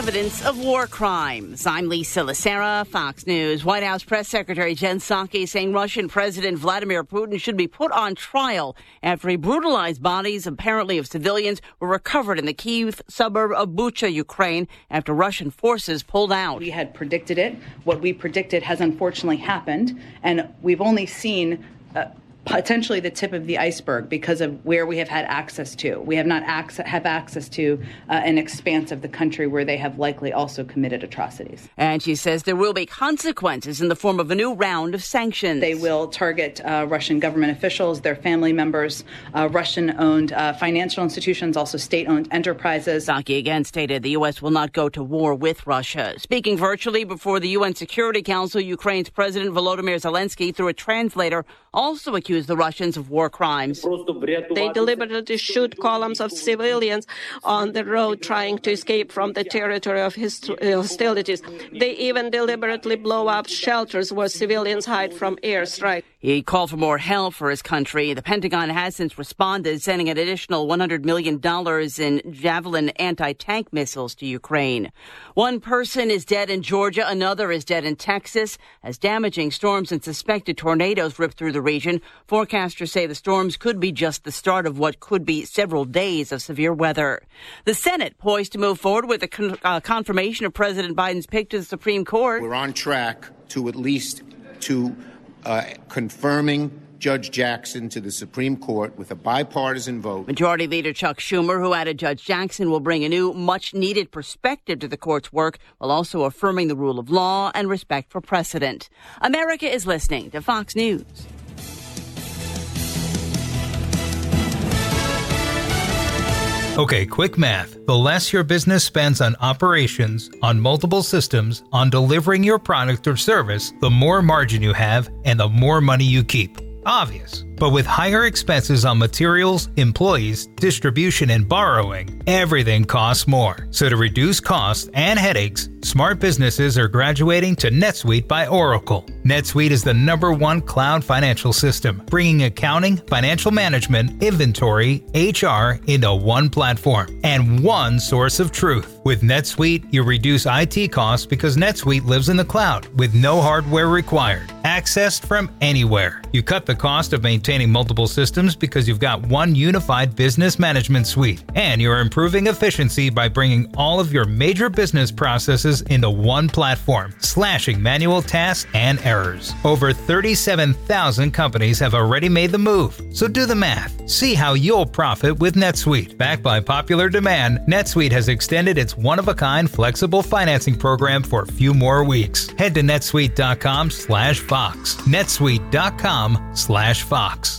evidence of war crimes. I'm Lisa Lacera, Fox News. White House Press Secretary Jen Psaki saying Russian President Vladimir Putin should be put on trial after he brutalized bodies, apparently of civilians, were recovered in the Kyiv suburb of Bucha, Ukraine, after Russian forces pulled out. We had predicted it. What we predicted has unfortunately happened, and we've only seen potentially the tip of the iceberg because of where we have had access to. We have not have access to an expanse of the country where they have likely also committed atrocities. And she says there will be consequences in the form of a new round of sanctions. They will target Russian government officials, their family members, Russian-owned financial institutions, also state-owned enterprises. Psaki again stated the U.S. will not go to war with Russia. Speaking virtually before the UN Security Council, Ukraine's President Volodymyr Zelensky, through a translator, also accused the Russians of war crimes. They deliberately shoot columns of civilians on the road trying to escape from the territory of hostilities. They even deliberately blow up shelters where civilians hide from airstrike. He called for more help for his country. The Pentagon has since responded, sending an additional $100 million in Javelin anti-tank missiles to Ukraine. One person is dead in Georgia. Another is dead in Texas as damaging storms and suspected tornadoes rip through the region. Forecasters say the storms could be just the start of what could be several days of severe weather. The Senate poised to move forward with the confirmation of President Biden's pick to the Supreme Court. We're on track to at least confirming Judge Jackson to the Supreme Court with a bipartisan vote. Majority Leader Chuck Schumer, who added Judge Jackson will bring a new, much-needed perspective to the court's work, while also affirming the rule of law and respect for precedent. America is listening to Fox News. Okay, quick math. The less your business spends on operations, on multiple systems, on delivering your product or service, the more margin you have and the more money you keep. Obvious. But with higher expenses on materials, employees, distribution, and borrowing, everything costs more. So to reduce costs and headaches, smart businesses are graduating to NetSuite by Oracle. NetSuite is the #1 cloud financial system, bringing accounting, financial management, inventory, HR into one platform and one source of truth. With NetSuite, you reduce IT costs because NetSuite lives in the cloud with no hardware required, accessed from anywhere. You cut the cost of maintaining multiple systems because you've got one unified business management suite, and you're improving efficiency by bringing all of your major business processes into one platform, slashing manual tasks and errors. Over 37,000 companies have already made the move, so do the math. See how you'll profit with NetSuite. Backed by popular demand, NetSuite has extended its one-of-a-kind flexible financing program for a few more weeks. Head to netsuite.com/Fox. netsuite.com/Fox.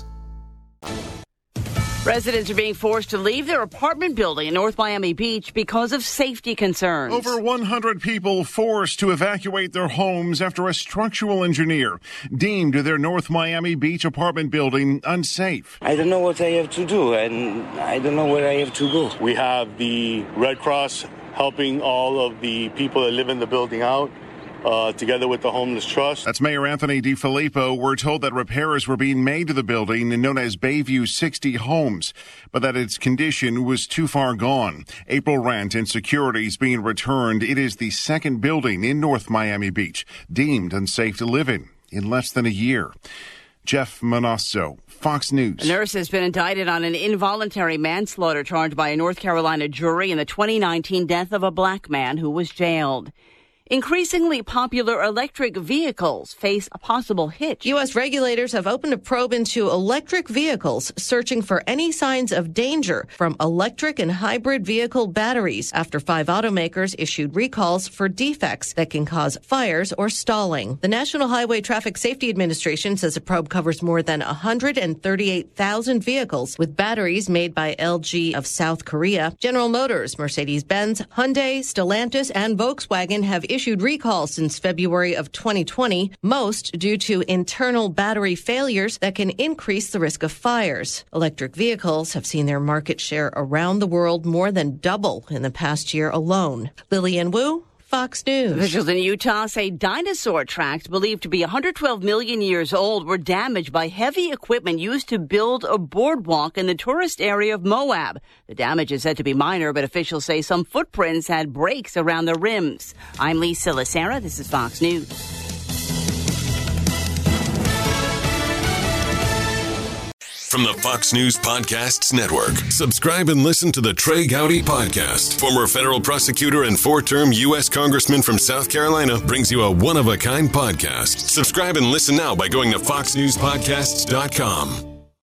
Residents are being forced to leave their apartment building in North Miami Beach because of safety concerns. Over 100 people forced to evacuate their homes after a structural engineer deemed their North Miami Beach apartment building unsafe. I don't know what I have to do, and I don't know where I have to go. We have the Red Cross helping all of the people that live in the building out. Together with the Homeless Trust. That's Mayor Anthony DiFilippo. We're told that repairs were being made to the building known as Bayview 60 Homes, but that its condition was too far gone. April rent and security is being returned. It is the second building in North Miami Beach deemed unsafe to live in less than a year. Jeff Manasso, Fox News. A nurse has been indicted on an involuntary manslaughter charge by a North Carolina jury in the 2019 death of a black man who was jailed. Increasingly popular electric vehicles face a possible hitch. U.S. regulators have opened a probe into electric vehicles, searching for any signs of danger from electric and hybrid vehicle batteries after 5 automakers issued recalls for defects that can cause fires or stalling. The National Highway Traffic Safety Administration says a probe covers more than 138,000 vehicles with batteries made by LG of South Korea. General Motors, Mercedes-Benz, Hyundai, Stellantis, and Volkswagen have issued recalls since February of 2020, most due to internal battery failures that can increase the risk of fires. Electric vehicles have seen their market share around the world more than double in the past year alone. Lillian Wu, Fox News. Officials in Utah say dinosaur tracks believed to be 112 million years old were damaged by heavy equipment used to build a boardwalk in the tourist area of Moab. The damage is said to be minor, but officials say some footprints had breaks around the rims. I'm Lisa Lacera. This is Fox News. From the Fox News Podcasts Network, subscribe and listen to the Trey Gowdy Podcast. Former federal prosecutor and four-term U.S. Congressman from South Carolina brings you a one-of-a-kind podcast. Subscribe and listen now by going to foxnewspodcasts.com.